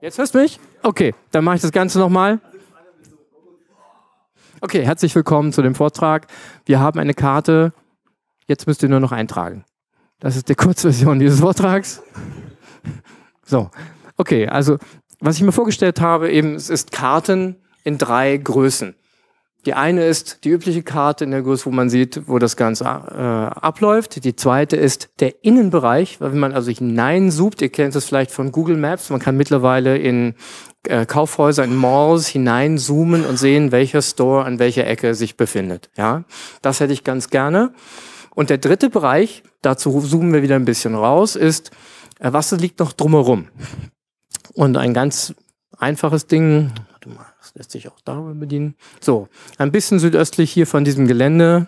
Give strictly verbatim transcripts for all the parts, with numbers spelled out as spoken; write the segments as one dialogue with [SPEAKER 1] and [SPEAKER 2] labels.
[SPEAKER 1] Jetzt hörst du mich? Okay, dann mache ich das Ganze nochmal. Okay, herzlich willkommen zu dem Vortrag. Wir haben eine Karte, jetzt müsst ihr nur noch eintragen. Das ist die Kurzversion dieses Vortrags. So, okay, also was ich mir vorgestellt habe, eben, es ist Karten in drei Größen. Die eine ist die übliche Karte in der Größe, wo man sieht, wo das Ganze äh, abläuft. Die zweite ist der Innenbereich, wenn man also hineinzoomt. Ihr kennt es vielleicht von Google Maps. Man kann mittlerweile in äh, Kaufhäuser, in Malls hineinzoomen und sehen, welcher Store an welcher Ecke sich befindet. Ja, das hätte ich ganz gerne. Und der dritte Bereich, dazu zoomen wir wieder ein bisschen raus, ist, äh, was liegt noch drumherum? Und ein ganz einfaches Ding, warte mal, das lässt sich auch darüber bedienen. So, ein bisschen südöstlich hier von diesem Gelände.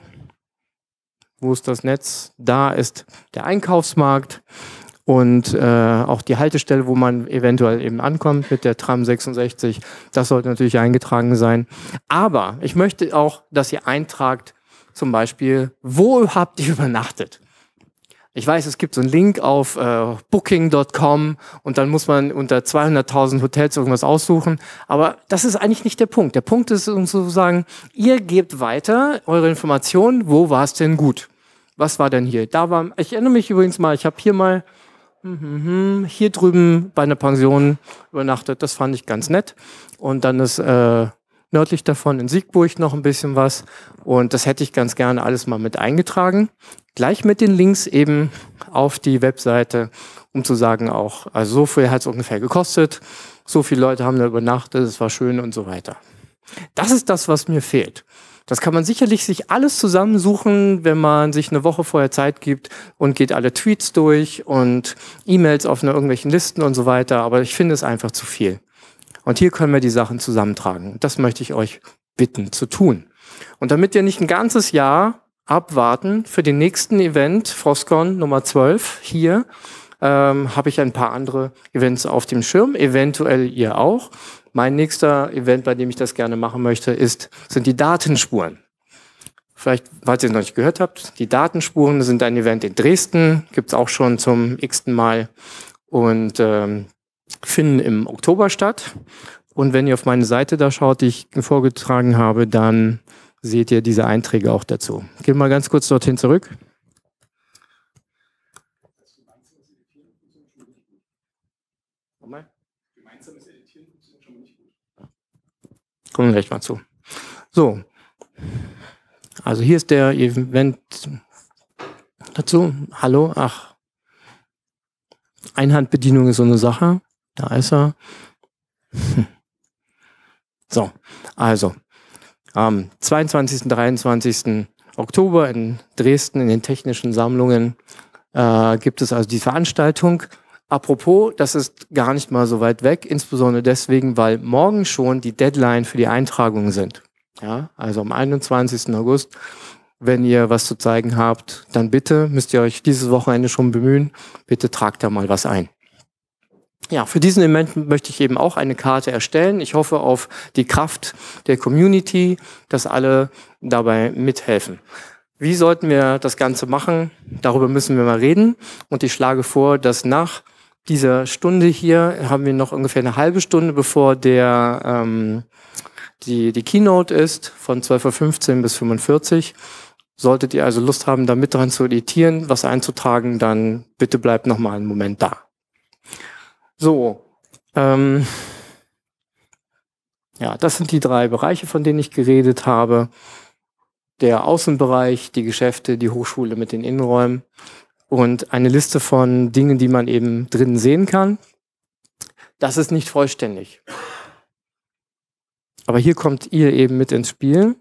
[SPEAKER 1] Wo ist das Netz? Da ist der Einkaufsmarkt und äh, auch die Haltestelle, wo man eventuell eben ankommt mit der Tram sechsundsechzig. Das sollte natürlich eingetragen sein. Aber ich möchte auch, dass ihr eintragt, zum Beispiel, wo habt ihr übernachtet? Ich weiß, es gibt so einen Link auf äh, booking Punkt com und dann muss man unter zweihunderttausend Hotels irgendwas aussuchen. Aber das ist eigentlich nicht der Punkt. Der Punkt ist sozusagen, ihr gebt weiter eure Informationen, wo war es denn gut? Was war denn hier? Da war, ich erinnere mich übrigens mal, ich habe hier mal hier drüben bei einer Pension übernachtet. Das fand ich ganz nett. Und dann ist äh, nördlich davon in Siegburg noch ein bisschen was. Und das hätte ich ganz gerne alles mal mit eingetragen. Gleich mit den Links eben auf die Webseite, um zu sagen auch, also so viel hat es ungefähr gekostet, so viele Leute haben da übernachtet, es war schön und so weiter. Das ist das, was mir fehlt. Das kann man sicherlich sich alles zusammensuchen, wenn man sich eine Woche vorher Zeit gibt und geht alle Tweets durch und E-Mails auf irgendwelchen Listen und so weiter, aber ich finde es einfach zu viel. Und hier können wir die Sachen zusammentragen. Das möchte ich euch bitten zu tun. Und damit ihr nicht ein ganzes Jahr abwarten für den nächsten Event, Frostcon Nummer zwölf, hier ähm, habe ich ein paar andere Events auf dem Schirm, eventuell ihr auch. Mein nächster Event, bei dem ich das gerne machen möchte, ist, sind die Datenspuren. Vielleicht, falls ihr es noch nicht gehört habt, die Datenspuren sind ein Event in Dresden, gibt es auch schon zum x-ten Mal und ähm, finden im Oktober statt. Und wenn ihr auf meine Seite da schaut, die ich vorgetragen habe, dann seht ihr diese Einträge auch dazu. Gehen wir mal ganz kurz dorthin zurück. Gemeinsames Editieren funktioniert schon mal nicht gut. Kommen wir gleich mal zu. So, also hier ist der Event dazu. Hallo, ach, Einhandbedienung ist so eine Sache. Da ist er. So, also am zweiundzwanzigsten, dreiundzwanzigsten Oktober in Dresden in den Technischen Sammlungen äh, gibt es also die Veranstaltung. Apropos, das ist gar nicht mal so weit weg, insbesondere deswegen, weil morgen schon die Deadline für die Eintragungen sind. Ja, also am einundzwanzigsten August, wenn ihr was zu zeigen habt, dann bitte, müsst ihr euch dieses Wochenende schon bemühen, bitte tragt da mal was ein. Ja, für diesen Event möchte ich eben auch eine Karte erstellen. Ich hoffe auf die Kraft der Community, dass alle dabei mithelfen. Wie sollten wir das Ganze machen? Darüber müssen wir mal reden. Und ich schlage vor, dass nach dieser Stunde hier, haben wir noch ungefähr eine halbe Stunde, bevor der ähm, die, die Keynote ist, von zwölf Uhr fünfzehn bis fünfundvierzig. Solltet ihr also Lust haben, da mit dran zu editieren, was einzutragen, dann bitte bleibt noch mal einen Moment da. So, ähm, ja, das sind die drei Bereiche, von denen ich geredet habe. Der Außenbereich, die Geschäfte, die Hochschule mit den Innenräumen und eine Liste von Dingen, die man eben drinnen sehen kann. Das ist nicht vollständig. Aber hier kommt ihr eben mit ins Spiel.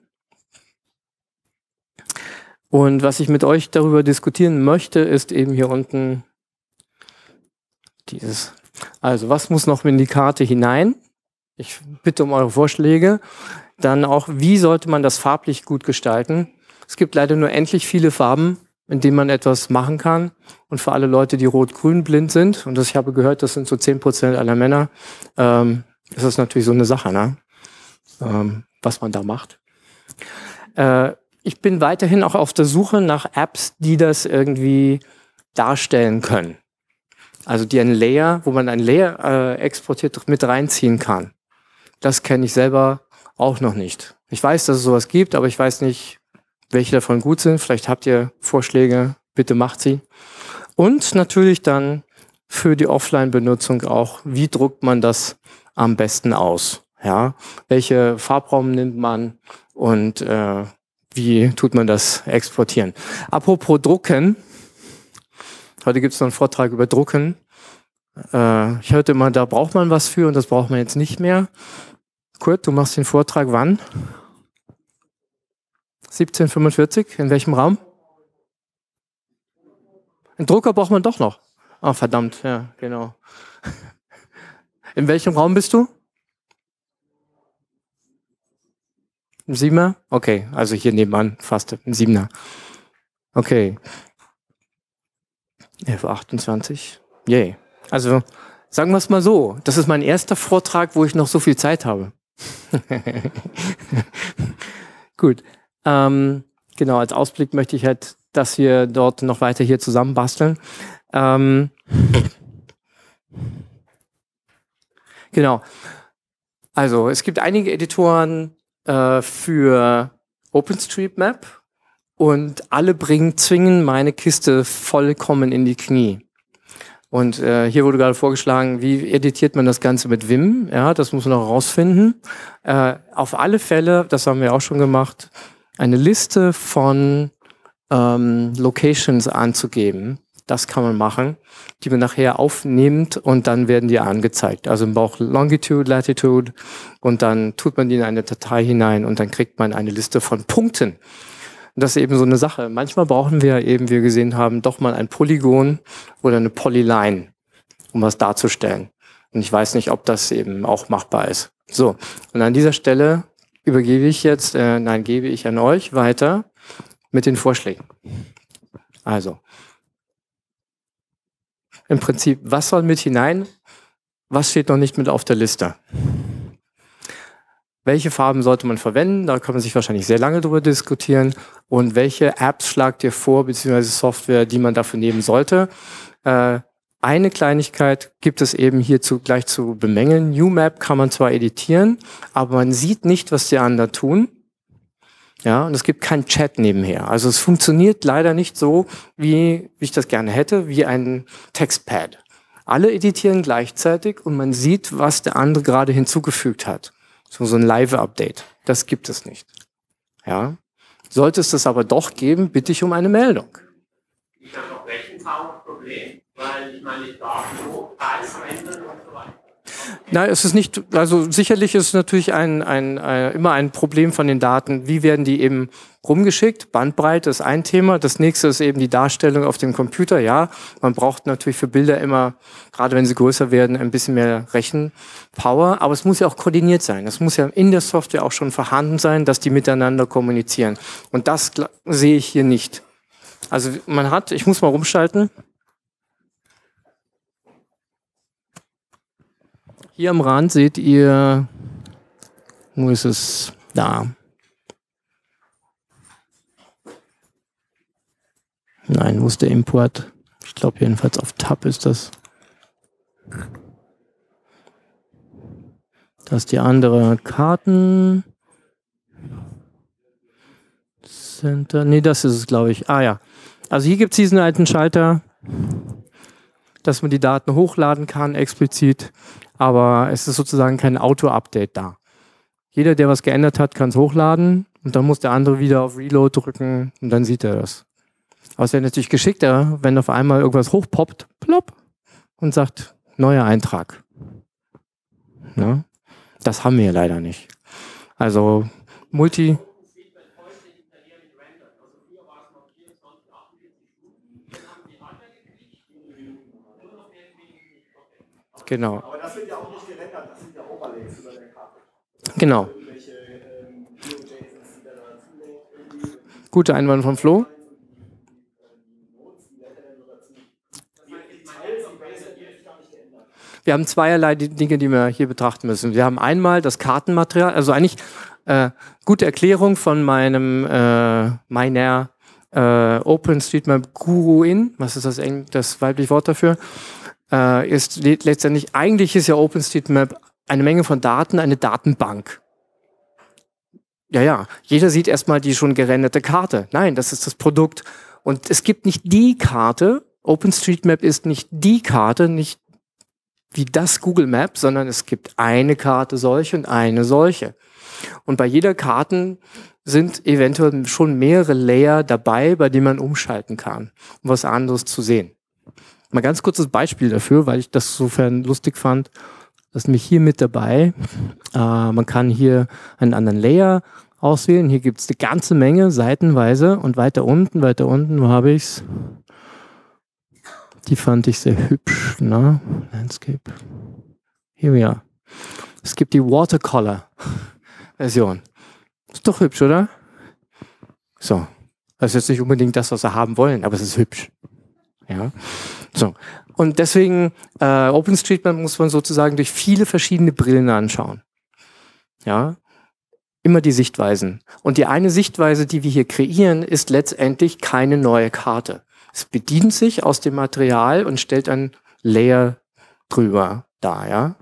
[SPEAKER 1] Und was ich mit euch darüber diskutieren möchte, ist eben hier unten dieses. Also, was muss noch in die Karte hinein? Ich bitte um eure Vorschläge. Dann auch, wie sollte man das farblich gut gestalten? Es gibt leider nur endlich viele Farben, in denen man etwas machen kann. Und für alle Leute, die rot-grün blind sind, und das, ich habe gehört, das sind so zehn Prozent aller Männer, ähm, ist das natürlich so eine Sache, ne? ähm, was man da macht. Äh, ich bin weiterhin auch auf der Suche nach Apps, die das irgendwie darstellen können. Also die einen Layer, wo man ein Layer äh, exportiert mit reinziehen kann. Das kenne ich selber auch noch nicht. Ich weiß, dass es sowas gibt, aber ich weiß nicht, welche davon gut sind. Vielleicht habt ihr Vorschläge, bitte macht sie. Und natürlich dann für die Offline-Benutzung auch, wie druckt man das am besten aus? Ja, welche Farbraum nimmt man und äh, wie tut man das exportieren? Apropos Drucken, heute gibt es noch einen Vortrag über Drucken. Äh, ich hörte immer, da braucht man was für und das braucht man jetzt nicht mehr. Kurt, du machst den Vortrag wann? siebzehn Uhr fünfundvierzig, in welchem Raum? Einen Drucker braucht man doch noch. Ah, verdammt, ja, genau. In welchem Raum bist du? Im Siebener? Okay, also hier nebenan, fast im Siebener. Okay. elf Uhr achtundzwanzig. Yay. Also, sagen wir es mal so, das ist mein erster Vortrag, wo ich noch so viel Zeit habe. Gut. Ähm, genau, als Ausblick möchte ich halt, dass wir dort noch weiter hier zusammen basteln. Ähm, genau. Also, es gibt einige Editoren äh, für OpenStreetMap und alle bringen, zwingen meine Kiste vollkommen in die Knie. Und äh, hier wurde gerade vorgeschlagen, wie editiert man das Ganze mit Vim? Ja, das muss man noch rausfinden. Äh, auf alle Fälle, das haben wir auch schon gemacht, eine Liste von ähm, Locations anzugeben. Das kann man machen, die man nachher aufnimmt und dann werden die angezeigt. Also man braucht Longitude, Latitude und dann tut man die in eine Datei hinein und dann kriegt man eine Liste von Punkten. Und das ist eben so eine Sache. Manchmal brauchen wir eben, wie wir gesehen haben, doch mal ein Polygon oder eine Polyline, um was darzustellen. Und ich weiß nicht, ob das eben auch machbar ist. So, und an dieser Stelle übergebe ich jetzt, äh, nein, gebe ich an euch weiter mit den Vorschlägen. Also, im Prinzip, was soll mit hinein? Was steht noch nicht mit auf der Liste? Welche Farben sollte man verwenden? Da kann man sich wahrscheinlich sehr lange drüber diskutieren. Und welche Apps schlagt ihr vor, beziehungsweise Software, die man dafür nehmen sollte? Äh, eine Kleinigkeit gibt es eben hierzu gleich zu bemängeln. UMap kann man zwar editieren, aber man sieht nicht, was die anderen tun. Ja, und es gibt keinen Chat nebenher. Also es funktioniert leider nicht so, wie, wie ich das gerne hätte, wie ein Textpad. Alle editieren gleichzeitig und man sieht, was der andere gerade hinzugefügt hat. So, so ein Live-Update. Das gibt es nicht. Ja. Sollte es das aber doch geben, bitte ich um eine Meldung.
[SPEAKER 2] Ich habe noch Rechenpower-Problem, weil ich meine Daten so Preis ändern und so weiter.
[SPEAKER 1] Nein, es ist nicht, also sicherlich ist es natürlich ein, ein, ein, immer ein Problem von den Daten. Wie werden die eben rumgeschickt? Bandbreite ist ein Thema. Das nächste ist eben die Darstellung auf dem Computer. Ja, man braucht natürlich für Bilder immer, gerade wenn sie größer werden, ein bisschen mehr Rechenpower. Aber es muss ja auch koordiniert sein. Es muss ja in der Software auch schon vorhanden sein, dass die miteinander kommunizieren. Und das sehe ich hier nicht. Also man hat, ich muss mal rumschalten. Hier am Rand seht ihr, wo ist es? Da. Nein, wo ist der Import? Ich glaube jedenfalls auf Tab ist das. Das ist die andere Karten. Center. Nee, das ist es, glaube ich. Ah ja. Also hier gibt es diesen alten Schalter, dass man die Daten hochladen kann, explizit. Aber es ist sozusagen kein Auto-Update da. Jeder, der was geändert hat, kann es hochladen und dann muss der andere wieder auf Reload drücken und dann sieht er das. Aber es wäre natürlich geschickter, wenn auf einmal irgendwas hochpoppt, plopp, und sagt, neuer Eintrag. Ja? Das haben wir leider nicht. Also Multi... Genau.
[SPEAKER 3] Aber das wird ja auch nicht gerendert, das sind ja Overlays über der Karte.
[SPEAKER 1] Genau.
[SPEAKER 3] Irgendwelche ähm, Geo-J S Os, die da dazu
[SPEAKER 1] Guter Einwand von Flo. Wir haben zweierlei Dinge, die wir hier betrachten müssen. Wir haben einmal das Kartenmaterial, also eigentlich äh, gute Erklärung von meinem äh, meiner äh, OpenStreetMap Guruin. Was ist das, das weibliche Wort dafür? äh, ist le letztendlich, eigentlich ist ja OpenStreetMap eine Menge von Daten, eine Datenbank. Ja, ja, jeder sieht erstmal die schon gerenderte Karte. Nein, das ist das Produkt. Und es gibt nicht die Karte, OpenStreetMap ist nicht die Karte, nicht wie das Google Map, sondern es gibt eine Karte solche und eine solche. Und bei jeder Karte sind eventuell schon mehrere Layer dabei, bei denen man umschalten kann, um was anderes zu sehen. Mal ganz kurzes Beispiel dafür, weil ich das sofern lustig fand. Das ist nämlich hier mit dabei. Äh, man kann hier einen anderen Layer auswählen. Hier gibt es eine ganze Menge, seitenweise. Und weiter unten, weiter unten, wo habe ich es? Die fand ich sehr hübsch. Ne? Landscape. Here we are. Es gibt die Watercolor-Version. Ist doch hübsch, oder? So. Das ist jetzt nicht unbedingt das, was wir haben wollen, aber es ist hübsch. Ja. So. Und deswegen, äh, OpenStreetMap muss man sozusagen durch viele verschiedene Brillen anschauen. Ja. Immer die Sichtweisen. Und die eine Sichtweise, die wir hier kreieren, ist letztendlich keine neue Karte. Es bedient sich aus dem Material und stellt ein Layer drüber dar, ja.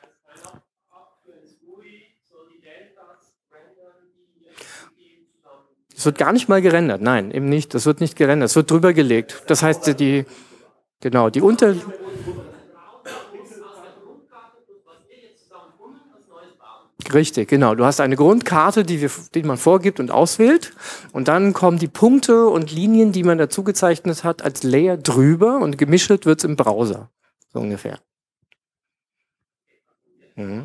[SPEAKER 1] Es wird gar nicht mal gerendert, nein, eben nicht. Das wird nicht gerendert, es wird drüber gelegt. Das heißt, die, genau, die Unter... Richtig, genau. Du hast eine Grundkarte, die, wir, die man vorgibt und auswählt. Und dann kommen die Punkte und Linien, die man dazu gezeichnet hat, als Layer drüber und gemischelt wird es im Browser. So ungefähr. Mhm.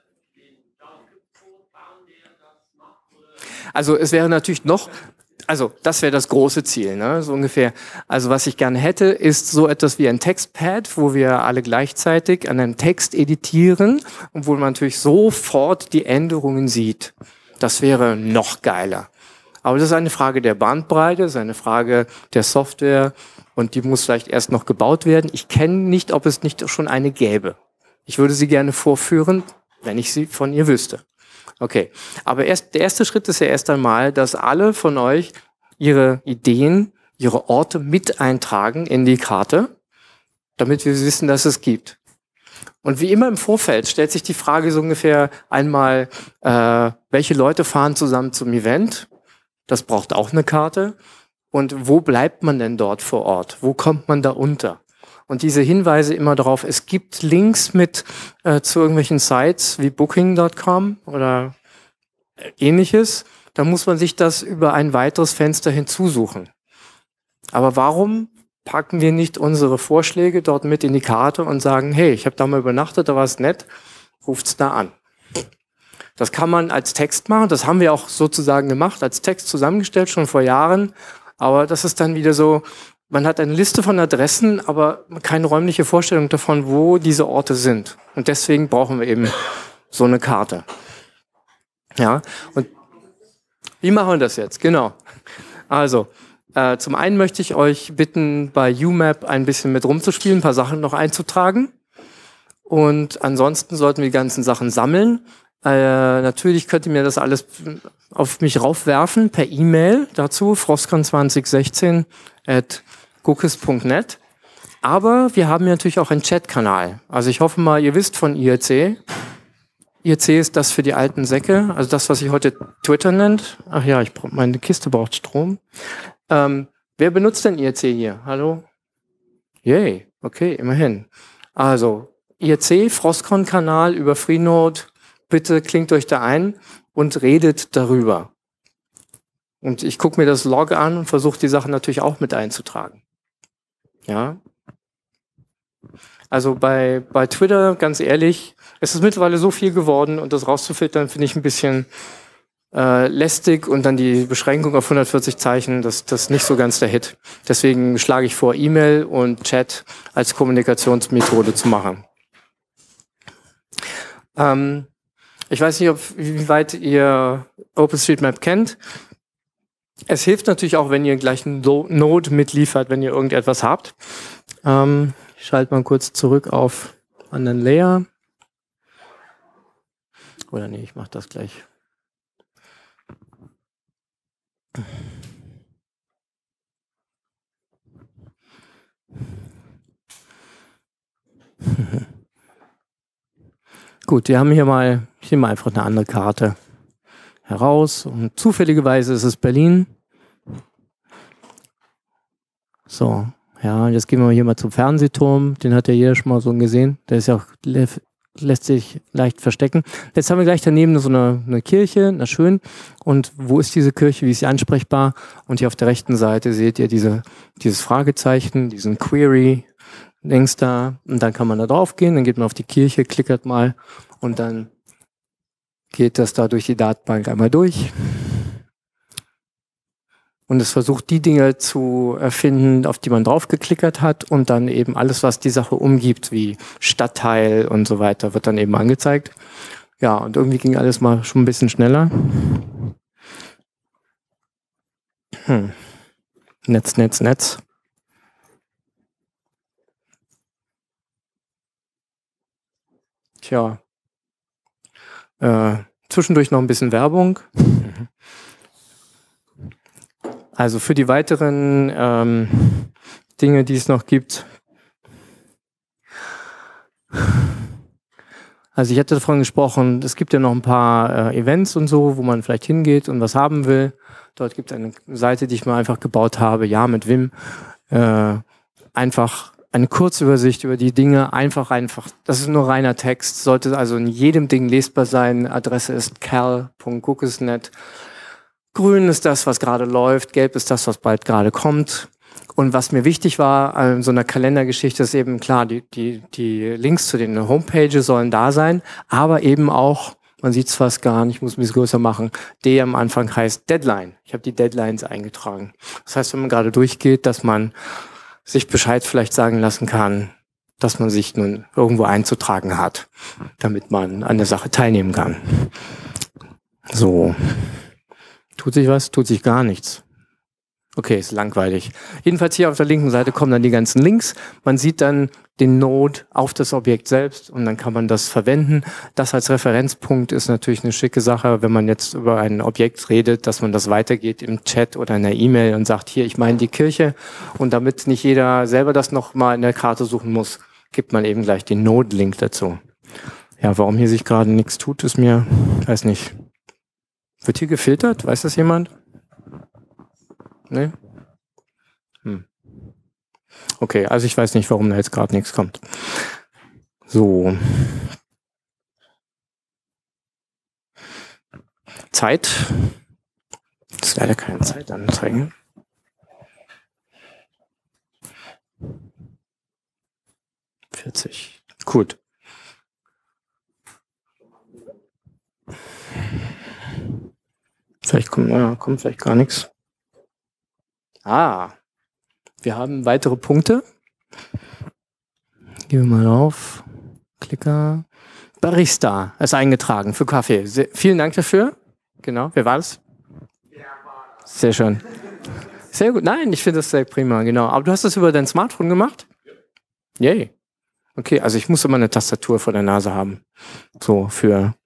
[SPEAKER 1] Also es wäre natürlich noch, also das wäre das große Ziel, ne? So ungefähr. Also was ich gerne hätte, ist so etwas wie ein Textpad, wo wir alle gleichzeitig an einem Text editieren und wo man natürlich sofort die Änderungen sieht. Das wäre noch geiler. Aber das ist eine Frage der Bandbreite, das ist eine Frage der Software und die muss vielleicht erst noch gebaut werden. Ich kenne nicht, ob es nicht schon eine gäbe. Ich würde sie gerne vorführen, wenn ich sie von ihr wüsste. Okay, aber erst, der erste Schritt ist ja erst einmal, dass alle von euch ihre Ideen, ihre Orte mit eintragen in die Karte, damit wir wissen, dass es gibt. Und wie immer im Vorfeld stellt sich die Frage so ungefähr einmal, äh, welche Leute fahren zusammen zum Event? Das braucht auch eine Karte. Und wo bleibt man denn dort vor Ort? Wo kommt man da unter? Und diese Hinweise immer darauf, es gibt Links mit äh, zu irgendwelchen Sites wie Booking Punkt com oder ähnliches. Da muss man sich das über ein weiteres Fenster hinzusuchen. Aber warum packen wir nicht unsere Vorschläge dort mit in die Karte und sagen, hey, ich habe da mal übernachtet, da war es nett, ruft's da an. Das kann man als Text machen, das haben wir auch sozusagen gemacht, als Text zusammengestellt, schon vor Jahren. Aber das ist dann wieder so, man hat eine Liste von Adressen, aber keine räumliche Vorstellung davon, wo diese Orte sind. Und deswegen brauchen wir eben so eine Karte. Ja, und wie machen wir das jetzt? Genau. Also, äh, zum einen möchte ich euch bitten, bei U Map ein bisschen mit rumzuspielen, ein paar Sachen noch einzutragen. Und ansonsten sollten wir die ganzen Sachen sammeln. Äh, natürlich könnt ihr mir das alles auf mich raufwerfen per E-Mail dazu, frostcon zwanzig sechzehn at guckes punkt net. Aber wir haben ja natürlich auch einen Chat-Kanal. Also ich hoffe mal, ihr wisst von I R C. I R C ist das für die alten Säcke, also das, was sich heute Twitter nennt. Ach ja, ich brauch, meine Kiste braucht Strom. Ähm, wer benutzt denn I R C hier? Hallo? Yay, okay, immerhin. Also I R C, Frostcon-Kanal über Freenode. Bitte klingt euch da ein und redet darüber. Und ich gucke mir das Log an und versuche die Sachen natürlich auch mit einzutragen. Ja. Also bei, bei Twitter, ganz ehrlich, es ist mittlerweile so viel geworden und das rauszufiltern finde ich ein bisschen äh, lästig und dann die Beschränkung auf hundertvierzig Zeichen, das, das ist nicht so ganz der Hit. Deswegen schlage ich vor, E-Mail und Chat als Kommunikationsmethode zu machen. Ähm, ich weiß nicht, ob, wie weit ihr OpenStreetMap kennt. Es hilft natürlich auch, wenn ihr gleich einen Node mitliefert, wenn ihr irgendetwas habt. Ähm, ich schalte mal kurz zurück auf anderen Layer. Oder nee, ich mache das gleich. Gut, wir haben hier mal, hier mal einfach eine andere Karte heraus. Und zufälligerweise ist es Berlin. So, ja, jetzt gehen wir hier mal zum Fernsehturm. Den hat ja jeder schon mal so gesehen. Der ist ja auch, lässt sich leicht verstecken. Jetzt haben wir gleich daneben so eine, eine Kirche, na schön. Und wo ist diese Kirche? Wie ist sie ansprechbar? Und hier auf der rechten Seite seht ihr diese, dieses Fragezeichen, diesen Query links da. Und dann kann man da drauf gehen. Dann geht man auf die Kirche, klickert mal und dann geht das da durch die Datenbank einmal durch. Und es versucht, die Dinge zu erfinden, auf die man draufgeklickert hat und dann eben alles, was die Sache umgibt, wie Stadtteil und so weiter, wird dann eben angezeigt. Ja, und irgendwie ging alles mal schon ein bisschen schneller. Hm. Netz, Netz, Netz. Tja. Äh, zwischendurch noch ein bisschen Werbung. Also für die weiteren ähm, Dinge, die es noch gibt. Also ich hatte davon gesprochen, es gibt ja noch ein paar äh, Events und so, wo man vielleicht hingeht und was haben will. Dort gibt es eine Seite, die ich mal einfach gebaut habe, ja, mit Vim. Äh, einfach eine Kurzübersicht über die Dinge, einfach, einfach. Das ist nur reiner Text, sollte also in jedem Ding lesbar sein. Adresse ist cal punkt cookies punkt net. Grün ist das, was gerade läuft, gelb ist das, was bald gerade kommt. Und was mir wichtig war in so einer Kalendergeschichte ist eben klar, die, die, die Links zu den Homepages sollen da sein, aber eben auch, man sieht es fast gar nicht, ich muss ein bisschen größer machen, D am Anfang heißt Deadline. Ich habe die Deadlines eingetragen. Das heißt, wenn man gerade durchgeht, dass man sich Bescheid vielleicht sagen lassen kann, dass man sich nun irgendwo einzutragen hat, damit man an der Sache teilnehmen kann. So. Tut sich was? Tut sich gar nichts. Okay, ist langweilig. Jedenfalls hier auf der linken Seite kommen dann die ganzen Links. Man sieht dann den Node auf das Objekt selbst und dann kann man das verwenden. Das als Referenzpunkt ist natürlich eine schicke Sache, wenn man jetzt über ein Objekt redet, dass man das weitergeht im Chat oder in der E-Mail und sagt, hier, ich meine die Kirche. Und damit nicht jeder selber das nochmal in der Karte suchen muss, gibt man eben gleich den Node-Link dazu. Ja, warum hier sich gerade nichts tut, ist mir, weiß nicht. Wird hier gefiltert? Weiß das jemand? Nee? Hm. Okay, also ich weiß nicht, warum da jetzt gerade nichts kommt. So. Zeit. Das ist leider keine Zeitanzeige. vierzig. Gut. Vielleicht kommt, ja, kommt vielleicht gar nichts. Ah, wir haben weitere Punkte. Gehen wir mal auf. Klicker. Barista ist eingetragen für Kaffee. Sehr, vielen Dank dafür. Genau, wer war das? Sehr schön. Sehr gut. Nein, ich finde das sehr prima, genau. Aber du hast das über dein Smartphone gemacht? Yay. Okay, also ich muss immer eine Tastatur vor der Nase haben. So, für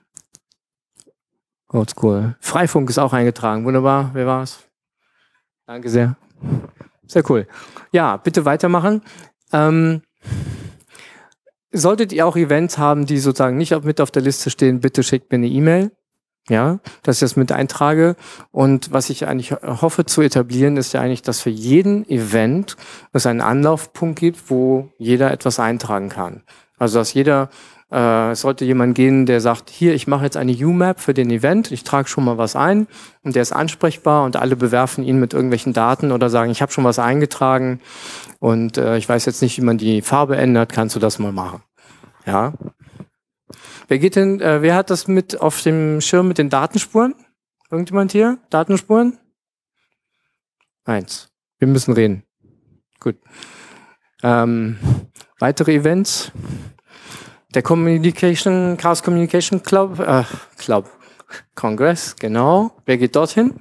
[SPEAKER 1] Oldschool. Freifunk ist auch eingetragen. Wunderbar. Wer war's? Danke sehr. Sehr cool. Ja, bitte weitermachen. Ähm, solltet ihr auch Events haben, die sozusagen nicht mit auf der Liste stehen, bitte schickt mir eine E-Mail. Ja, dass ich das mit eintrage. Und was ich eigentlich hoffe zu etablieren, ist ja eigentlich, dass für jeden Event es einen Anlaufpunkt gibt, wo jeder etwas eintragen kann. Also dass jeder Äh, es sollte jemand gehen, der sagt, hier, ich mache jetzt eine U Map für den Event, ich trage schon mal was ein und der ist ansprechbar und alle bewerfen ihn mit irgendwelchen Daten oder sagen, ich habe schon was eingetragen und äh, ich weiß jetzt nicht, wie man die Farbe ändert, kannst du das mal machen? Ja. Wer geht denn, äh, wer hat das mit auf dem Schirm mit den Datenspuren? Irgendjemand hier? Datenspuren? Eins. Wir müssen reden. Gut. Ähm, weitere Events? Der Communication, Chaos Communication Club, äh, Club, Kongress, genau. Wer geht dorthin?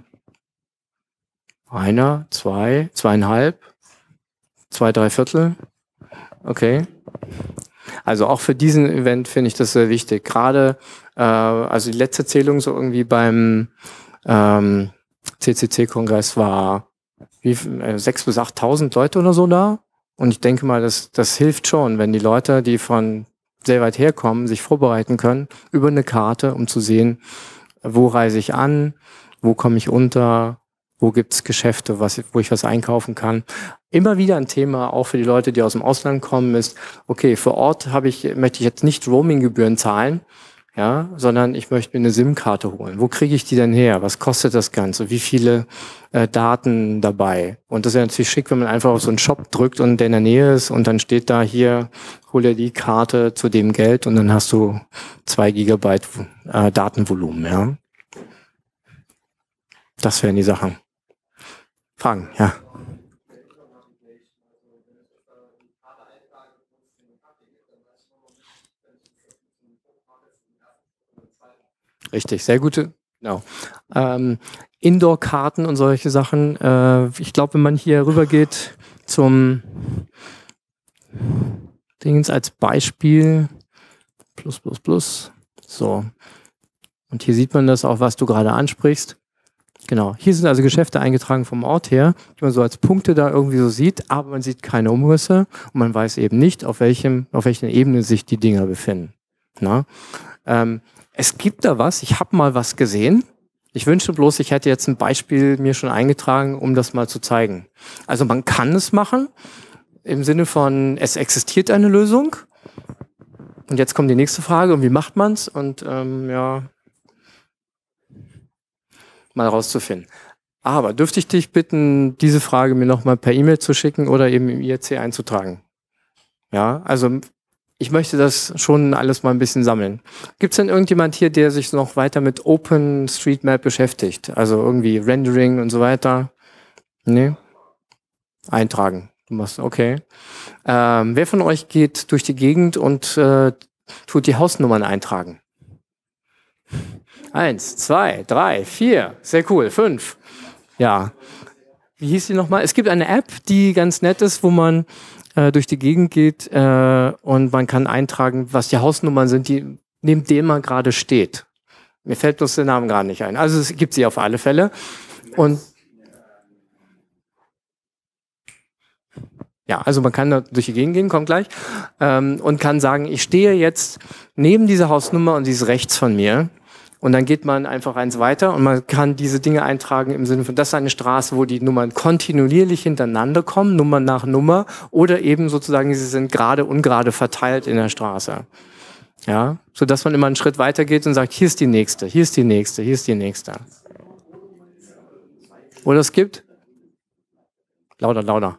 [SPEAKER 1] Einer, zwei, zweieinhalb, zwei, drei Viertel. Okay. Also auch für diesen Event finde ich das sehr wichtig. Gerade, äh, also die letzte Zählung so irgendwie beim ähm, C C C-Kongress war wie äh, sechs bis achttausend Leute oder so da. Und ich denke mal, das, das hilft schon, wenn die Leute, die von sehr weit herkommen, sich vorbereiten können über eine Karte, um zu sehen, wo reise ich an, wo komme ich unter, wo gibt's Geschäfte, was, wo ich was einkaufen kann. Immer wieder ein Thema, auch für die Leute, die aus dem Ausland kommen, ist, okay, vor Ort habe ich, möchte ich jetzt nicht Roaming-Gebühren zahlen, ja, sondern ich möchte mir eine SIM-Karte holen. Wo kriege ich die denn her? Was kostet das Ganze? Wie viele äh, Daten dabei? Und das ist ja natürlich schick, wenn man einfach auf so einen Shop drückt und der in der Nähe ist und dann steht da hier, hol dir die Karte zu dem Geld und dann hast du zwei Gigabyte äh, Datenvolumen, ja. Das wären die Sachen. Fragen, ja. Richtig, sehr gute. Genau. Ähm, Indoor-Karten und solche Sachen. Äh, ich glaube, wenn man hier rüber geht zum Dings als Beispiel. Plus, plus, plus. So. Und hier sieht man das auch, was du gerade ansprichst. Genau. Hier sind also Geschäfte eingetragen vom Ort her, die man so als Punkte da irgendwie so sieht, aber man sieht keine Umrisse und man weiß eben nicht, auf welchem, auf welcher Ebene sich die Dinger befinden. Na? Ähm, es gibt da was, ich habe mal was gesehen. Ich wünschte bloß, ich hätte jetzt ein Beispiel mir schon eingetragen, um das mal zu zeigen. Also man kann es machen, im Sinne von, es existiert eine Lösung. Und jetzt kommt die nächste Frage, und wie macht man es? Und ähm, ja, mal rauszufinden. Aber dürfte ich dich bitten, diese Frage mir nochmal per E-Mail zu schicken oder eben im I R C einzutragen? Ja, also ich möchte das schon alles mal ein bisschen sammeln. Gibt es denn irgendjemand hier, der sich noch weiter mit OpenStreetMap beschäftigt? Also irgendwie Rendering und so weiter? Nee? Eintragen. Du machst, okay. Ähm, wer von euch geht durch die Gegend und äh, tut die Hausnummern eintragen? Eins, zwei, drei, vier. Sehr cool. Fünf. Ja. Wie hieß die nochmal? Es gibt eine App, die ganz nett ist, wo man äh, durch die Gegend geht äh, und man kann eintragen, was die Hausnummern sind, die neben dem man gerade steht. Mir fällt bloß der Name gerade nicht ein. Also es gibt sie auf alle Fälle. Und ja, also man kann da durch die Gegend gehen, kommt gleich, ähm, und kann sagen, ich stehe jetzt neben dieser Hausnummer und sie ist rechts von mir. Und dann geht man einfach eins weiter und man kann diese Dinge eintragen im Sinne von, das ist eine Straße, wo die Nummern kontinuierlich hintereinander kommen, Nummer nach Nummer, oder eben sozusagen, sie sind gerade, ungerade verteilt in der Straße. Ja, so dass man immer einen Schritt weiter geht und sagt, hier ist die nächste, hier ist die nächste, hier ist die nächste. Oder es gibt? Lauter, lauter.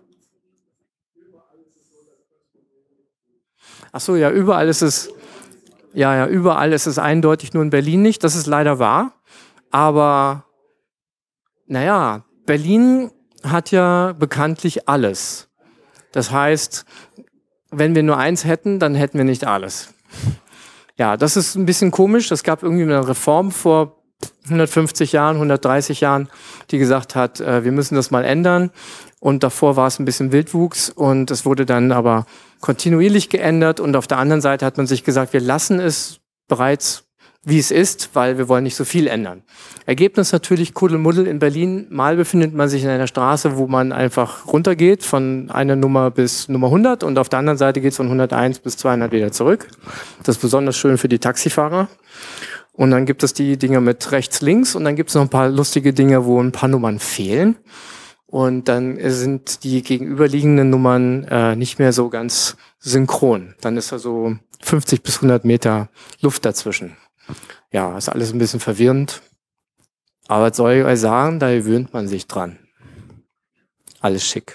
[SPEAKER 1] Ach so, ja, überall ist es, ja, ja, überall ist es eindeutig, nur in Berlin nicht. Das ist leider wahr. Aber, naja, Berlin hat ja bekanntlich alles. Das heißt, wenn wir nur eins hätten, dann hätten wir nicht alles. Ja, das ist ein bisschen komisch. Es gab irgendwie eine Reform vor hundertfünfzig Jahren, hundertdreißig Jahren, die gesagt hat, äh, wir müssen das mal ändern. Und davor war es ein bisschen Wildwuchs und es wurde dann aber kontinuierlich geändert. Und auf der anderen Seite hat man sich gesagt, wir lassen es bereits, wie es ist, weil wir wollen nicht so viel ändern. Ergebnis natürlich Kuddelmuddel in Berlin. Mal befindet man sich in einer Straße, wo man einfach runtergeht von einer Nummer bis Nummer hundert und auf der anderen Seite geht es von hunderteins bis zweihundert wieder zurück. Das ist besonders schön für die Taxifahrer. Und dann gibt es die Dinger mit rechts, links und dann gibt es noch ein paar lustige Dinge, wo ein paar Nummern fehlen. Und dann sind die gegenüberliegenden Nummern äh, nicht mehr so ganz synchron. Dann ist da so fünfzig bis hundert Meter Luft dazwischen. Ja, ist alles ein bisschen verwirrend. Aber was soll ich euch sagen, da gewöhnt man sich dran. Alles schick.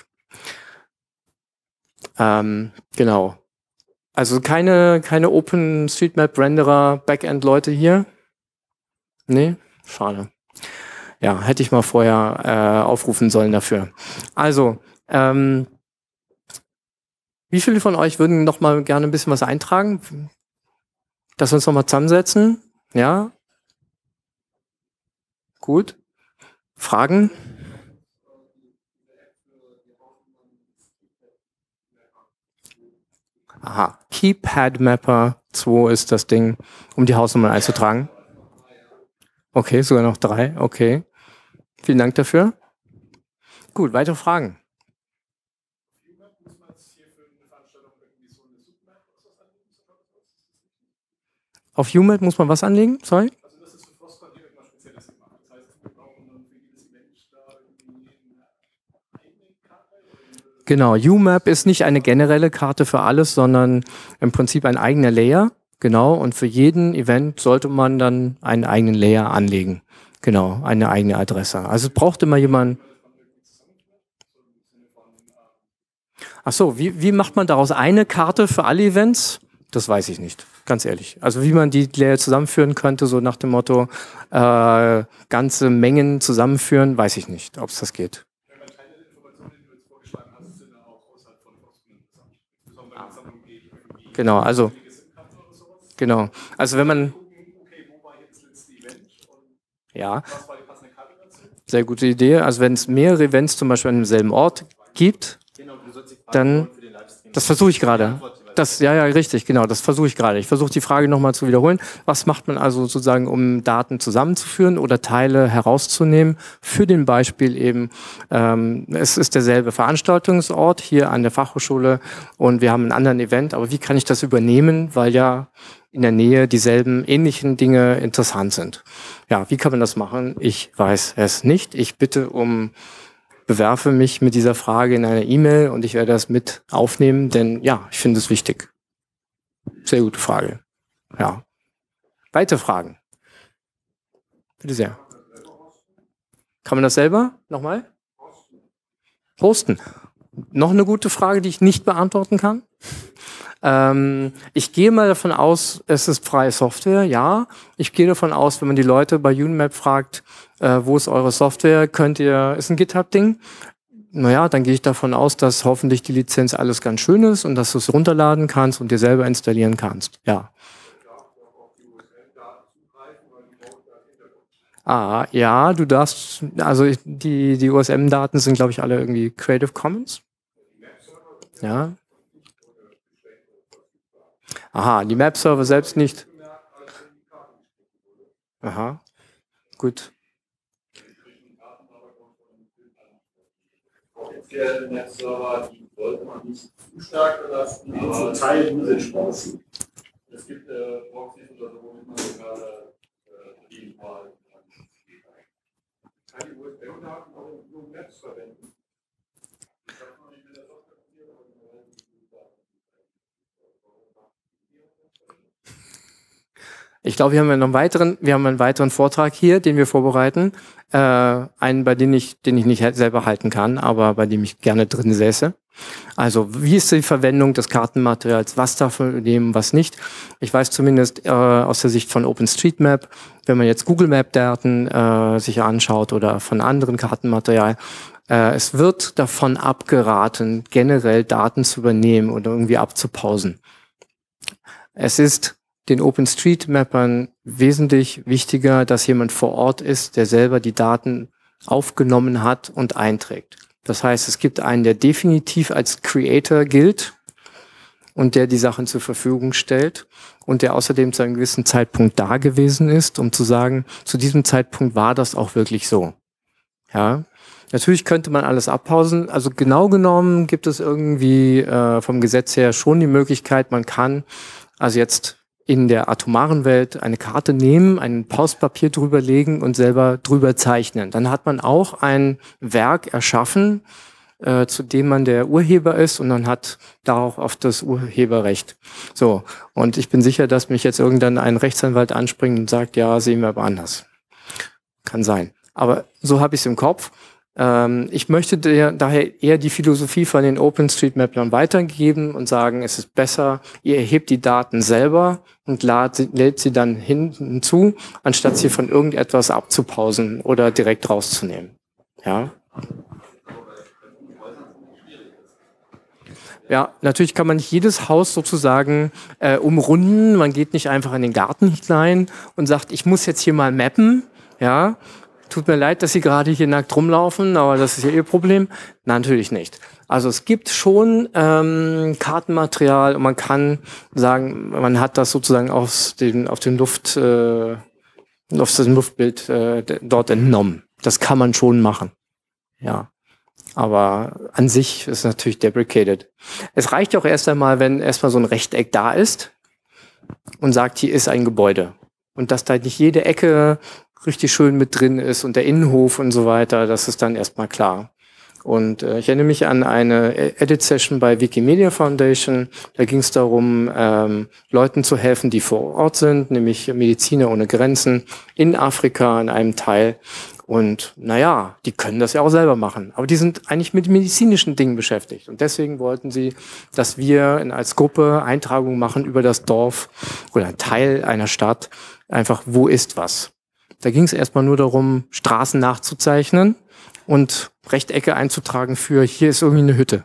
[SPEAKER 1] Ähm, genau. Also keine, keine OpenStreetMap-Renderer, Backend-Leute hier? Nee? Schade. Ja, hätte ich mal vorher äh, aufrufen sollen dafür. Also, ähm, wie viele von euch würden noch mal gerne ein bisschen was eintragen? Dass wir uns noch mal zusammensetzen? Ja? Gut. Fragen? Aha. Keypad Mapper zwei ist das Ding, um die Hausnummer einzutragen. Okay, sogar noch drei. Okay. Vielen Dank dafür. Gut, weitere Fragen? Auf U M A P muss man was anlegen? Sorry?
[SPEAKER 3] Also das ist für Frostbite direkt mal Spezielles gemacht. Das heißt, wir brauchen dann für jedes Event da irgendwie eine eigene Karte.
[SPEAKER 1] Genau, U M A P ist nicht eine generelle Karte für alles, sondern im Prinzip ein eigener Layer. Genau, und für jeden Event sollte man dann einen eigenen Layer anlegen. Genau, eine eigene Adresse. Also es braucht immer jemand. Ach so, wie, wie macht man daraus eine Karte für alle Events? Das weiß ich nicht, ganz ehrlich. Also wie man die Layer zusammenführen könnte, so nach dem Motto, äh, ganze Mengen zusammenführen, weiß ich nicht, ob es das geht.
[SPEAKER 3] Wenn man Teile der Informationen, die du jetzt vorgeschlagen hast, sind auch außerhalb von Kosten interessant. Insbesondere wenn es darum geht, irgendwie
[SPEAKER 1] Genau, also genau. Also wenn man
[SPEAKER 3] okay, wo war jetzt das letzte Event und
[SPEAKER 1] ja,
[SPEAKER 3] was war die passende Karte dazu?
[SPEAKER 1] sehr gute Idee. Also wenn es mehrere Events zum Beispiel an demselben Ort gibt, dann, das versuche ich gerade. Das, ja, ja, richtig, genau, das versuche ich gerade. Ich versuche die Frage nochmal zu wiederholen. Was macht man also sozusagen, um Daten zusammenzuführen oder Teile herauszunehmen? Für den Beispiel eben, ähm, es ist derselbe Veranstaltungsort hier an der Fachhochschule und wir haben einen anderen Event, aber wie kann ich das übernehmen, weil ja in der Nähe dieselben ähnlichen Dinge interessant sind? Ja, wie kann man das machen? Ich weiß es nicht. Ich bitte um bewerfe mich mit dieser Frage in einer E-Mail und ich werde das mit aufnehmen, denn ja, ich finde es wichtig. Sehr gute Frage. Ja. Weitere Fragen? Bitte sehr. Kann man das selber? Nochmal? Hosten. Noch eine gute Frage, die ich nicht beantworten kann. Ähm, ich gehe mal davon aus, es ist freie Software, ja. Ich gehe davon aus, wenn man die Leute bei U N M A P fragt, äh, wo ist eure Software, könnt ihr, ist ein GitHub-Ding? Naja, dann gehe ich davon aus, dass hoffentlich die Lizenz alles ganz schön ist und dass du es runterladen kannst und dir selber installieren kannst, ja. Ah, ja, du darfst, also ich- die, die U S M-Daten sind, glaube ich, alle irgendwie Creative Commons. Ja. Aha, die Map-Server selbst nicht. Aha, gut.
[SPEAKER 4] Offizielle Netzserver, die sollte man nicht zu stark belasten,
[SPEAKER 3] Zum
[SPEAKER 4] aber
[SPEAKER 3] Teil Usage-Proxy.
[SPEAKER 4] es gibt äh, Proxys oder so, womit man sogar äh, die mal
[SPEAKER 3] Kann die U S M-Daten auch in Google Maps verwenden?
[SPEAKER 1] Ich glaube, wir haben ja noch einen weiteren, wir haben einen weiteren Vortrag hier, den wir vorbereiten. Äh, einen, bei dem ich, den ich nicht selber halten kann, aber bei dem ich gerne drin säße. Also, wie ist die Verwendung des Kartenmaterials? Was darf man nehmen, was nicht? Ich weiß zumindest äh, aus der Sicht von OpenStreetMap, wenn man jetzt Google Map Daten äh, sich anschaut oder von anderen Kartenmaterial, äh, es wird davon abgeraten, generell Daten zu übernehmen oder irgendwie abzupausen. Es ist den OpenStreetMappern wesentlich wichtiger, dass jemand vor Ort ist, der selber die Daten aufgenommen hat und einträgt. Das heißt, es gibt einen, der definitiv als Creator gilt und der die Sachen zur Verfügung stellt und der außerdem zu einem gewissen Zeitpunkt da gewesen ist, um zu sagen, zu diesem Zeitpunkt war das auch wirklich so. Ja. Natürlich könnte man alles abpausen. Also genau genommen gibt es irgendwie äh, vom Gesetz her schon die Möglichkeit, man kann also jetzt in der atomaren Welt eine Karte nehmen, ein Pauspapier drüber legen und selber drüber zeichnen. Dann hat man auch ein Werk erschaffen, äh, zu dem man der Urheber ist und dann hat darauf auf das Urheberrecht. So, und ich bin sicher, dass mich jetzt irgendwann ein Rechtsanwalt anspringt und sagt, ja, sehen wir aber anders. Kann sein. Aber so habe ich es im Kopf. Ähm, ich möchte der, daher eher die Philosophie von den OpenStreetMaplern weitergeben und sagen, es ist besser, ihr erhebt die Daten selber und lad, lädt sie dann hinzu, anstatt sie von irgendetwas abzupausen oder direkt rauszunehmen. Ja. Ja, natürlich kann man nicht jedes Haus sozusagen äh, umrunden. Man geht nicht einfach in den Garten hinein und sagt, ich muss jetzt hier mal mappen. Ja, tut mir leid, dass Sie gerade hier nackt rumlaufen, aber das ist ja Ihr Problem. Nein, natürlich nicht. Also es gibt schon ähm, Kartenmaterial und man kann sagen, man hat das sozusagen aus dem, auf dem Luft, äh, auf das Luftbild äh, dort entnommen. Das kann man schon machen. Ja. Aber an sich ist natürlich deprecated. Es reicht auch erst einmal, wenn erstmal so ein Rechteck da ist. und sagt, hier ist ein Gebäude. Und dass da nicht jede Ecke richtig schön mit drin ist und der Innenhof und so weiter, das ist dann erstmal klar. Und äh, ich erinnere mich an eine Edit-Session bei Wikimedia Foundation. Da ging es darum, ähm, Leuten zu helfen, die vor Ort sind, nämlich Mediziner ohne Grenzen in Afrika in einem Teil. Und naja, die können das ja auch selber machen. Aber die sind eigentlich mit medizinischen Dingen beschäftigt. Und deswegen wollten sie, dass wir in, als Gruppe Eintragungen machen über das Dorf oder ein Teil einer Stadt. Einfach, wo ist was? Da ging es erstmal nur darum, Straßen nachzuzeichnen und Rechtecke einzutragen für, hier ist irgendwie eine Hütte.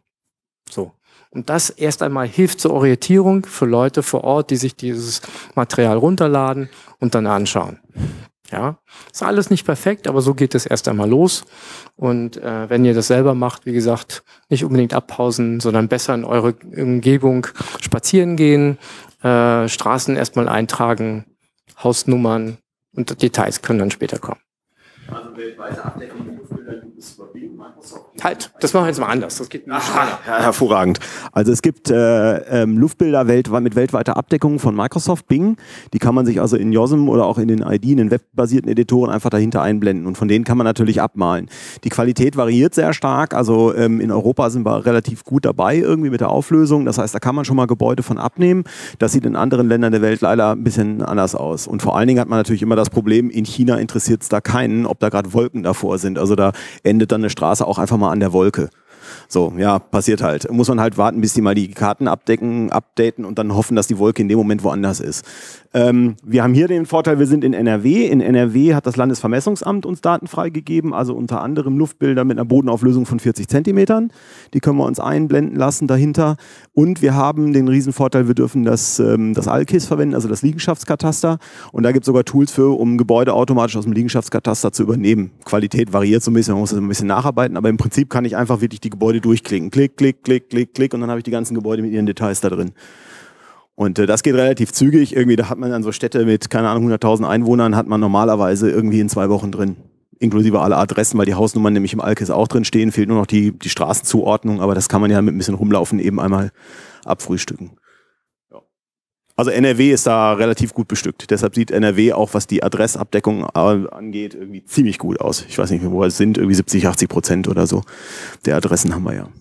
[SPEAKER 1] So. Und das erst einmal hilft zur Orientierung für Leute vor Ort, die sich dieses Material runterladen und dann anschauen. Ja, ist alles nicht perfekt, aber so geht es erst einmal los. Und äh, wenn ihr das selber macht, wie gesagt, nicht unbedingt abpausen, sondern besser in eure Umgebung spazieren gehen, äh, Straßen erstmal eintragen, Hausnummern und Details können dann später kommen.
[SPEAKER 5] Also weltweite Abdeckung der Luftbilder gibt es über Bing, Microsoft.
[SPEAKER 1] Halt, das machen wir jetzt mal anders. Das geht nicht schneller.
[SPEAKER 6] Ja, hervorragend. Also es gibt äh, ähm, Luftbilder weltweit, mit weltweiter Abdeckung von Microsoft, Bing. Die kann man sich also in Y O S M oder auch in den I D, in den webbasierten Editoren einfach dahinter einblenden. Und von denen kann man natürlich abmalen. Die Qualität variiert sehr stark. Also ähm, in Europa sind wir relativ gut dabei irgendwie mit der Auflösung. Das heißt, da kann man schon mal Gebäude von abnehmen. Das sieht in anderen Ländern der Welt leider ein bisschen anders aus. Und vor allen Dingen hat man natürlich immer das Problem, in China interessiert es da keinen, ob da gerade Wolken davor sind. Also da endet dann eine Straße auch einfach mal an der Wolke. So, ja, passiert halt. Muss man halt warten, bis die mal die Karten abdecken, updaten und dann hoffen, dass die Wolke in dem Moment woanders ist. Ähm, wir haben hier den Vorteil, wir sind in N R W. In N R W hat das Landesvermessungsamt uns Daten freigegeben, also unter anderem Luftbilder mit einer Bodenauflösung von vierzig Zentimetern. Die können wir uns einblenden lassen dahinter. Und wir haben den Riesenvorteil, wir dürfen das, ähm, das A L K I S verwenden, also das Liegenschaftskataster. Und da gibt es sogar Tools für, um Gebäude automatisch aus dem Liegenschaftskataster zu übernehmen. Qualität variiert so ein bisschen, man muss das ein bisschen nacharbeiten, aber im Prinzip kann ich einfach wirklich die Gebäude durchklicken. Klick, klick, klick, klick, klick und dann habe ich die ganzen Gebäude mit ihren Details da drin. Und äh, das geht relativ zügig. Irgendwie, da hat man dann so Städte mit, keine Ahnung, hunderttausend Einwohnern, hat man normalerweise irgendwie in zwei Wochen drin. Inklusive alle Adressen, weil die Hausnummern nämlich im A L K I S auch drin stehen. Fehlt nur noch die, die Straßenzuordnung, aber das kann man ja mit ein bisschen rumlaufen eben einmal abfrühstücken. Ja. Also N R W ist da relativ gut bestückt. Deshalb sieht N R W auch, was die Adressabdeckung angeht, irgendwie ziemlich gut aus. Ich weiß nicht mehr, wo es sind, irgendwie siebzig, achtzig Prozent oder so der Adressen haben wir ja.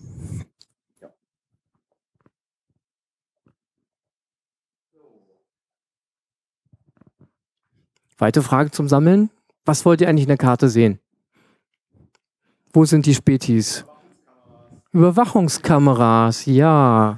[SPEAKER 1] Weitere Frage zum Sammeln? Was wollt ihr eigentlich in der Karte sehen? Wo sind die Spätis? Überwachungskameras, ja.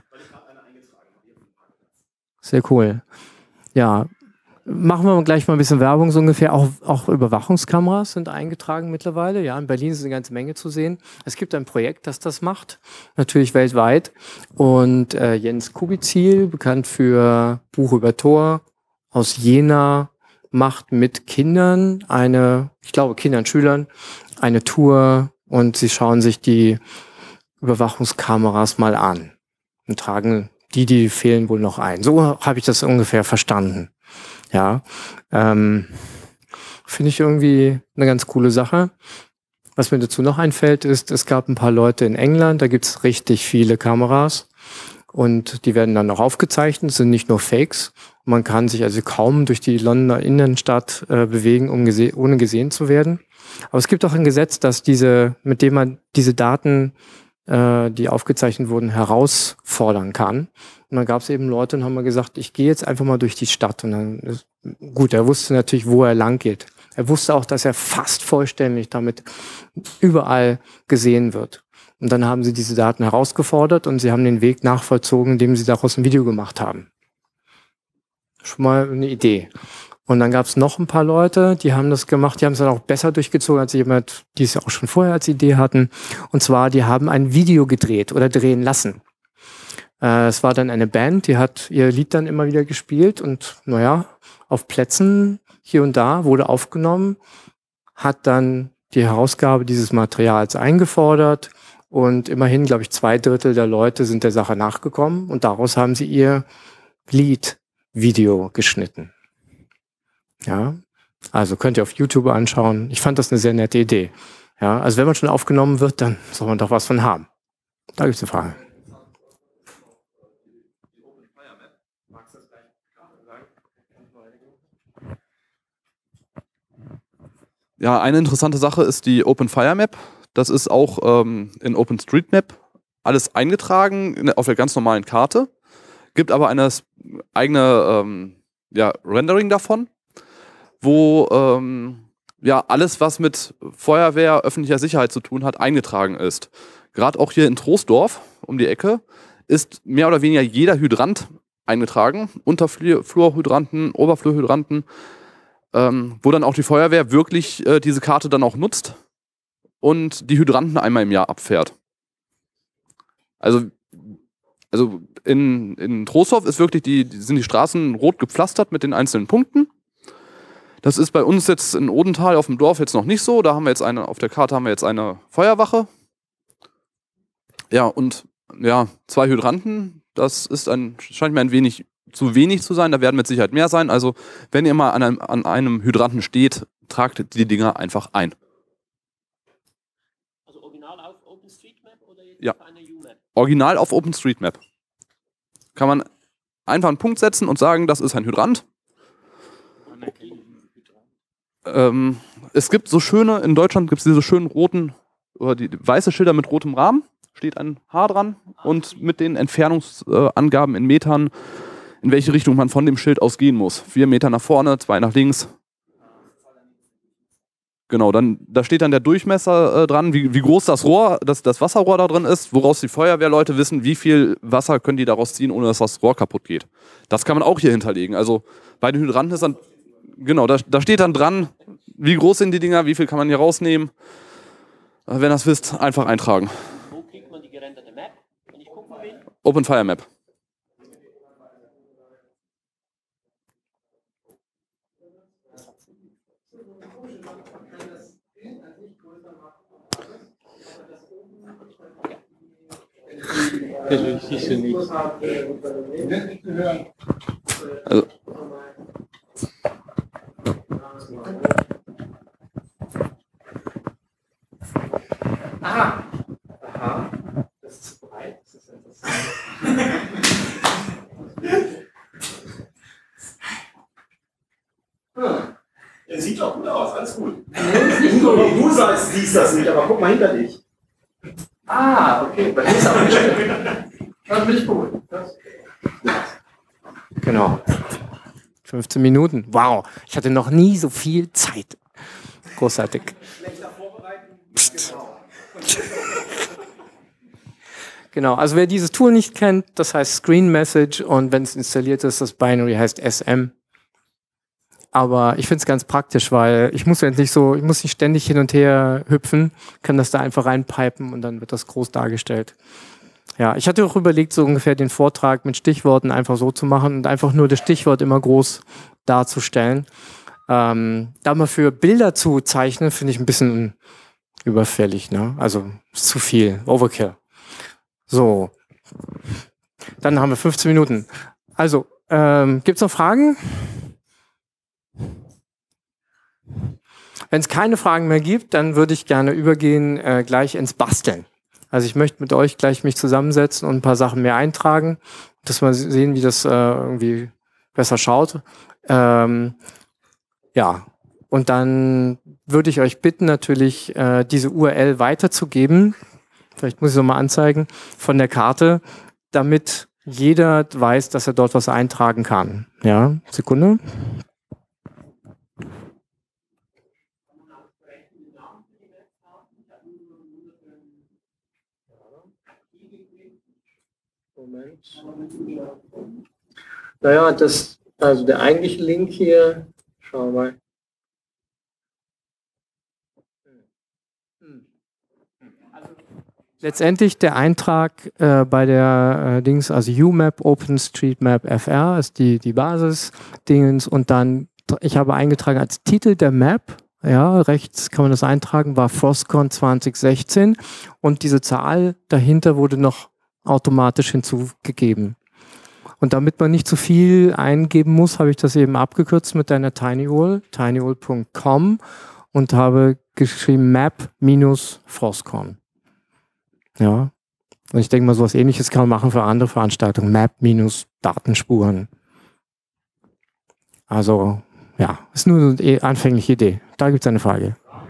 [SPEAKER 1] Sehr cool. Ja, machen wir gleich mal ein bisschen Werbung so ungefähr. Auch, auch Überwachungskameras sind eingetragen mittlerweile. Ja, in Berlin ist eine ganze Menge zu sehen. Es gibt ein Projekt, das das macht, natürlich weltweit. Und äh, Jens Kubizil, bekannt für Buch über Tor, aus Jena, macht mit Kindern eine, ich glaube Kindern, Schülern, eine Tour und sie schauen sich die Überwachungskameras mal an und tragen die, die fehlen wohl noch ein. So habe ich das ungefähr verstanden. Ja, ähm, finde ich irgendwie eine ganz coole Sache. Was mir dazu noch einfällt, ist, es gab ein paar Leute in England, da gibt es richtig viele Kameras und die werden dann auch aufgezeichnet, sind nicht nur Fakes. Man kann sich also kaum durch die Londoner Innenstadt äh, bewegen, um gese- ohne gesehen zu werden. Aber es gibt auch ein Gesetz, dass diese, mit dem man diese Daten, äh, die aufgezeichnet wurden, herausfordern kann. Und dann gab es eben Leute und haben mal gesagt, ich gehe jetzt einfach mal durch die Stadt. Und dann ist, gut, er wusste natürlich, wo er lang geht. Er wusste auch, dass er fast vollständig damit überall gesehen wird. Und dann haben sie diese Daten herausgefordert und sie haben den Weg nachvollzogen, indem sie daraus ein Video gemacht haben. Schon mal eine Idee. Und dann gab es noch ein paar Leute, die haben das gemacht, die haben es dann auch besser durchgezogen als jemand, die es ja auch schon vorher als Idee hatten. Und zwar, die haben ein Video gedreht oder drehen lassen. Äh, es war dann eine Band, die hat ihr Lied dann immer wieder gespielt und naja, auf Plätzen hier und da wurde aufgenommen, hat dann die Herausgabe dieses Materials eingefordert und immerhin, glaube ich, zwei Drittel der Leute sind der Sache nachgekommen und daraus haben sie ihr Lied Video geschnitten. Ja, also könnt ihr auf YouTube anschauen. Ich fand das eine sehr nette Idee. Ja, also wenn man schon aufgenommen wird, dann soll man doch was von haben. Da gibt es eine Frage.
[SPEAKER 7] ja, eine interessante Sache ist die OpenFireMap. Das ist auch ähm, in OpenStreetMap alles eingetragen in, auf der ganz normalen Karte. Gibt aber eine eigene ähm, ja, Rendering davon, wo ähm, ja, alles, was mit Feuerwehr, öffentlicher Sicherheit zu tun hat, eingetragen ist. Gerade auch hier in Troisdorf um die Ecke ist mehr oder weniger jeder Hydrant eingetragen. Unterflurhydranten, Oberflurhydranten, ähm, wo dann auch die Feuerwehr wirklich äh, diese Karte dann auch nutzt und die Hydranten einmal im Jahr abfährt. Also, also in, in Troisdorf ist wirklich die, die, sind die Straßen rot gepflastert mit den einzelnen Punkten. Das ist bei uns jetzt in Odenthal auf dem Dorf jetzt noch nicht so. Da haben wir jetzt eine, auf der Karte haben wir jetzt eine Feuerwache. Ja, und ja, zwei Hydranten. Das ist ein, scheint mir ein wenig zu wenig zu sein. Da werden mit Sicherheit mehr sein. Also, wenn ihr mal an einem, an einem Hydranten steht, tragt die Dinger einfach ein.
[SPEAKER 2] Also original auf OpenStreetMap oder jetzt
[SPEAKER 7] Ja.
[SPEAKER 2] auf einer U Map?
[SPEAKER 7] Original auf OpenStreetMap. Kann man einfach einen Punkt setzen und sagen, das ist ein Hydrant. Ähm, es gibt so schöne, in Deutschland gibt es diese schönen roten, oder die, die weiße Schilder mit rotem Rahmen, steht ein H dran und mit den Entfernungsangaben in Metern, in welche Richtung man von dem Schild aus gehen muss. Vier Meter nach vorne, zwei nach links. Genau, dann, da steht dann der Durchmesser äh, dran, wie, wie groß das Rohr, das, das Wasserrohr da drin ist, woraus die Feuerwehrleute wissen, wie viel Wasser können die daraus ziehen, ohne dass das Rohr kaputt geht. Das kann man auch hier hinterlegen. Also bei den Hydranten ist dann, genau, da, da steht dann dran, wie groß sind die Dinger, wie viel kann man hier rausnehmen. Wenn ihr das wisst, einfach eintragen.
[SPEAKER 2] Wo kriegt man die gerenderte Map, wenn ich gucken will?
[SPEAKER 7] OpenFireMap. Also,
[SPEAKER 1] Aha. Aha. Das ist zu breit. Das ist interessant.
[SPEAKER 5] Er sieht doch gut aus, alles gut. Du, du sagst, siehst das nicht, aber guck mal hinter dich.
[SPEAKER 1] Ah, okay. Bei mir ist aber nicht schlimm. Dann bin ich gut. Genau. fünfzehn Minuten. Wow. Ich hatte noch nie so viel Zeit. Großartig. Psst. Genau, also wer dieses Tool nicht kennt, das heißt Screen Message und wenn es installiert ist, das Binary heißt S M. Aber ich finde es ganz praktisch, weil ich muss jetzt nicht so, ich muss nicht ständig hin und her hüpfen, kann das da einfach reinpipen und dann wird das groß dargestellt. Ja, ich hatte auch überlegt, so ungefähr den Vortrag mit Stichworten einfach so zu machen und einfach nur das Stichwort immer groß darzustellen. Ähm, da mal für Bilder zu zeichnen, finde ich ein bisschen überfällig, ne? Also zu viel, Overkill. So, dann haben wir fünfzehn Minuten. Also, ähm, gibt es noch Fragen? Wenn es keine Fragen mehr gibt, dann würde ich gerne übergehen äh, gleich ins Basteln. Also ich möchte mit euch gleich mich zusammensetzen und ein paar Sachen mehr eintragen, dass wir sehen, wie das äh, irgendwie besser schaut. Ähm, ja, und dann würde ich euch bitten, natürlich äh, diese U R L weiterzugeben. Vielleicht muss ich es nochmal anzeigen, von der Karte, damit jeder weiß, dass er dort was eintragen kann. Ja, Sekunde. Moment. Naja, das, also der eigentliche Link hier, schauen wir mal. Letztendlich der Eintrag äh, bei der äh, Dings, also U Map, OpenStreetMap F R ist die, die Basis-Dingens und dann, ich habe eingetragen als Titel der Map, ja, rechts kann man das eintragen, war FrostCon zwanzig sechzehn und diese Zahl dahinter wurde noch automatisch hinzugegeben. Und damit man nicht zu viel eingeben muss, habe ich das eben abgekürzt mit deiner TinyOwl, tinyowl punkt com und habe geschrieben Map-Frostcon. Ja, und ich denke mal, sowas Ähnliches kann man machen für andere Veranstaltungen. Map-Datenspuren. Also, ja, ist nur eine anfängliche Idee. Da gibt es eine Frage.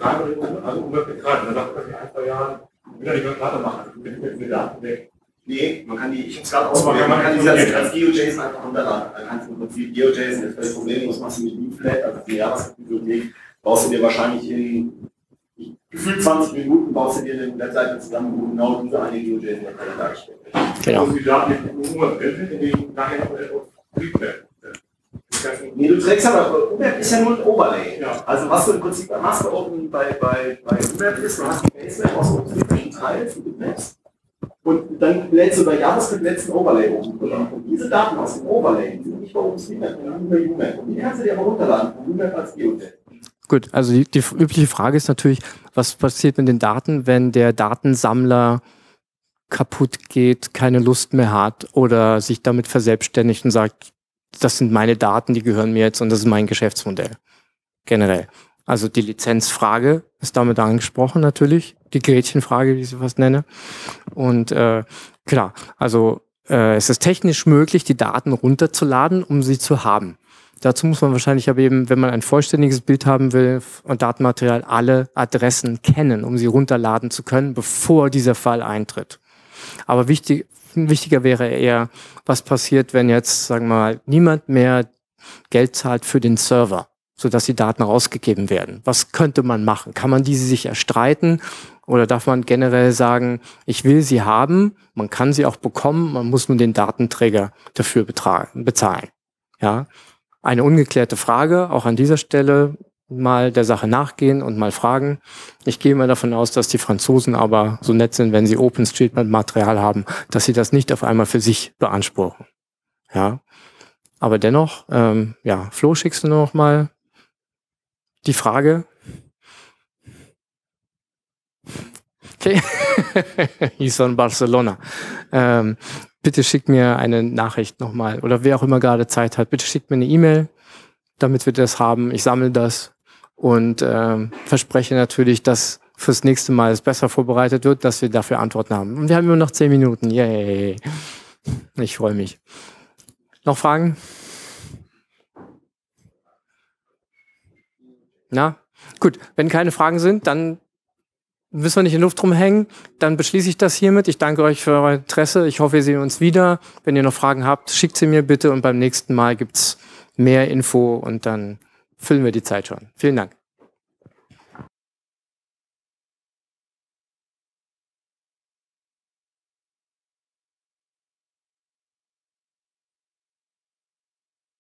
[SPEAKER 5] betreiben oder also Umwelt betreiben. Dann sagt man in ein, zwei Jahren, ich will ja nicht mehr Karte machen, ich bin jetzt mit Daten weg. Nee, man kann die, ich hab's gerade ausprobiert, man kann die als, als GeoJSON einfach runterladen. Dann kannst du im Prinzip GeoJSON, das ist problemlos, machst du mit Leaflet, also die JavaScript-Bibliothek, baust du dir wahrscheinlich in gefühlt zwanzig Minuten, baust du dir eine Webseite zusammen, wo genau diese eine GeoJSON-Datei dargestellt wird.
[SPEAKER 1] Genau.
[SPEAKER 5] Und die Daten in Umwelt in den nachher noch etwas Leaflet. Nee, du trägst aber, U M A P ist ja nur ein Overlay. Ja. Also was du im Prinzip machst oben bei, bei, bei U M A P ist, du hast die Basemap aus unterschiedlichen Teilen, die Bitmaps, und dann lädst du bei JavaScript letzten Overlay oben drüber. Und diese Daten aus dem Overlay, die sind nicht bei OpenStreetMap, sondern bei U M A P. Und die kannst du dir aber runterladen, von U M A P als GeoJSON.
[SPEAKER 1] Gut, also die, die übliche Frage ist natürlich, was passiert mit den Daten, wenn der Datensammler kaputt geht, keine Lust mehr hat oder sich damit verselbstständigt und sagt, das sind meine Daten, die gehören mir jetzt und das ist mein Geschäftsmodell. Generell. Also die Lizenzfrage ist damit angesprochen natürlich, die Gretchenfrage, wie ich sie fast nenne. Und äh, klar, also äh, es ist technisch möglich, die Daten runterzuladen, um sie zu haben. Dazu muss man wahrscheinlich aber eben, wenn man ein vollständiges Bild haben will und Datenmaterial, alle Adressen kennen, um sie runterladen zu können, bevor dieser Fall eintritt. Aber wichtig, wichtiger wäre eher, was passiert, wenn jetzt, sagen wir mal, niemand mehr Geld zahlt für den Server, sodass die Daten rausgegeben werden. Was könnte man machen? Kann man diese sich erstreiten? Oder darf man generell sagen, ich will sie haben, man kann sie auch bekommen, man muss nur den Datenträger dafür bezahlen. Ja, eine ungeklärte Frage, auch an dieser Stelle mal der Sache nachgehen und mal fragen. Ich gehe mal davon aus, dass die Franzosen aber so nett sind, wenn sie OpenStreetMap-Material haben, dass sie das nicht auf einmal für sich beanspruchen. Ja, aber dennoch, ähm, ja, Flo, schickst du noch mal die Frage? Okay, hieß von Barcelona. Ähm, bitte schickt mir eine Nachricht nochmal oder wer auch immer gerade Zeit hat, bitte schickt mir eine E-Mail, damit wir das haben. Ich sammle das und ähm, verspreche natürlich, dass fürs nächste Mal es besser vorbereitet wird, dass wir dafür Antworten haben. Und wir haben nur noch zehn Minuten. Yay! Ich freue mich. Noch Fragen? Na? Gut, wenn keine Fragen sind, dann müssen wir nicht in die Luft rumhängen. Dann beschließe ich das hiermit. Ich danke euch für euer Interesse. Ich hoffe, wir sehen uns wieder. Wenn ihr noch Fragen habt, schickt sie mir bitte und beim nächsten Mal gibt's mehr Info und dann füllen wir die Zeit schon. Vielen Dank.